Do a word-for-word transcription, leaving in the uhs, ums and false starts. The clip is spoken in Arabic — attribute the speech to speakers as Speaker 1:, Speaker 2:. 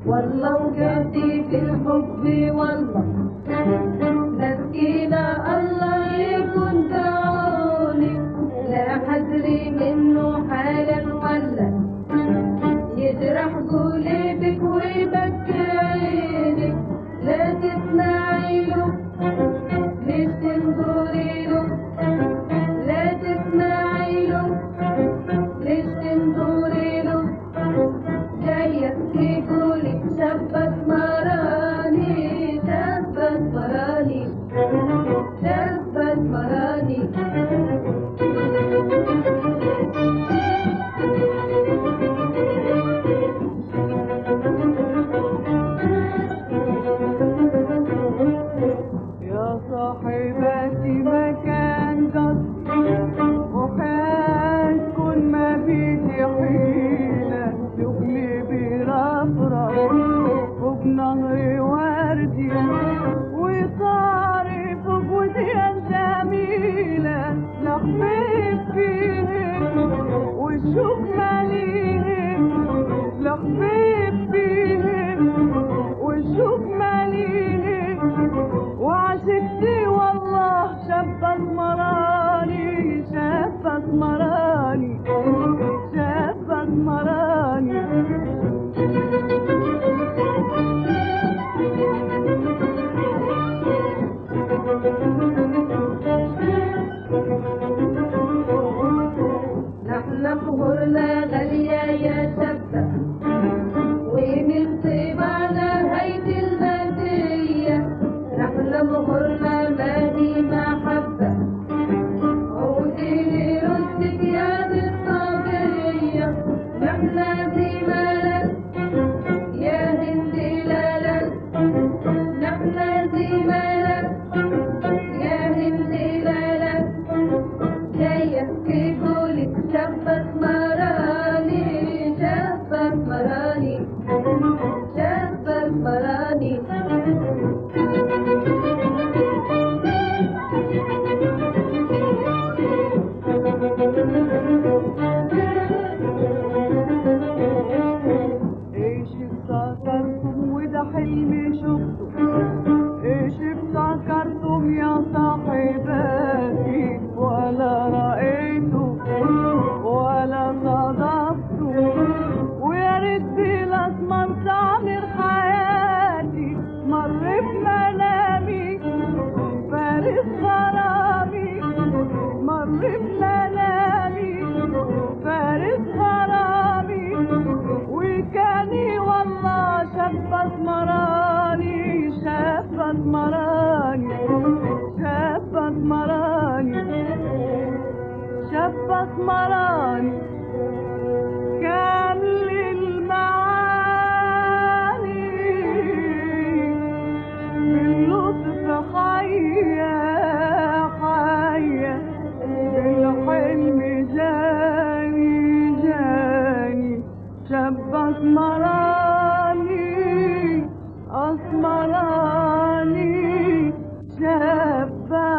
Speaker 1: والله وجهتي في الحب والله مسكينة الله يكون دعوني لا حذري منه حالا ولا يجرح قلبك ويبكي عينك لا تسمعي له ليش تنظري له لا تسمعي له ليش تنظري له جاية تقولي شبت مراني شبت مراني شبت مراني
Speaker 2: يا صاحبتي مكان قصدي وحاسكن ما فيكي حيلة تغلبي رفرف فوق نهر وردي وصاري فوق وديان جميلة لحبيب فيهن والشوق ماليهن لحبيب فيهن والشوق ماليهن وعشقتي والله شابة اسمراني شابة اسمراني شابة اسمراني
Speaker 1: نحن بهرنا غالية يا شابة ومن طيبنا هيدي المادية نحن بهرنا مالي محبة عودي لي ردك يا دي الطبيعية نحن دي ملل يا هندي لالل نحن دي ملل يا هندي لالل جاية تقولك شبت مراني شبت مراني شبت مراني
Speaker 2: ايش افتكرتم وده حلمي شفته ايش افتكرتم يا صاحباتي ولا رأيته ولا صادفته ويا ريت الاسمر تعمر حياتي مر بمنامي فارس غرامي مر بمنامي فارس غرامي وكاني والله شابة اسمراني شابة اسمراني شابة اسمراني شابة اسمراني كان للمعاني باللطف حية حية بالحلم جاني جاني شابة اسمراني اسمراني شابة